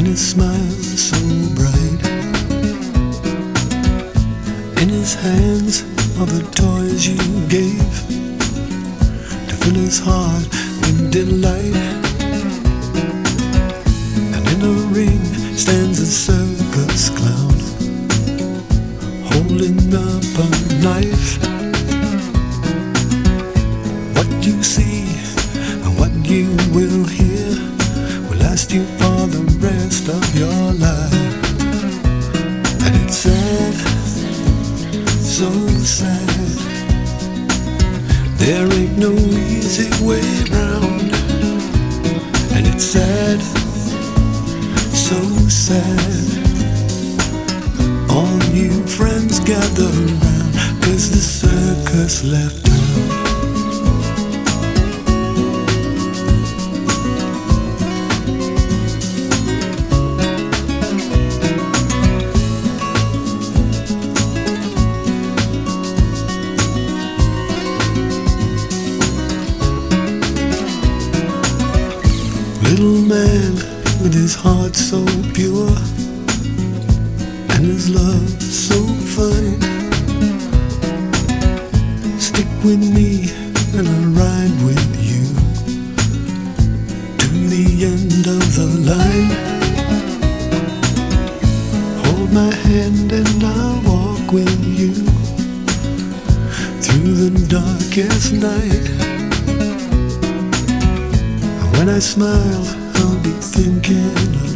and his smile so bright. In his hands are the toys you gave to fill his heart with delight. And in a ring stands a circus clown, holding up a knife. What you see and what you will hear will last you for the rest of your life. And it's sad, so sad. There ain't no easy way round. And it's sad, so sad. All you friends gather round, 'cause the circus left town. Little man with his heart so pure and his love so fine, stick with me and I'll ride with you to the end of the line. Hold my hand and I'll walk with you through the darkest night. When I smile, I'll be thinking of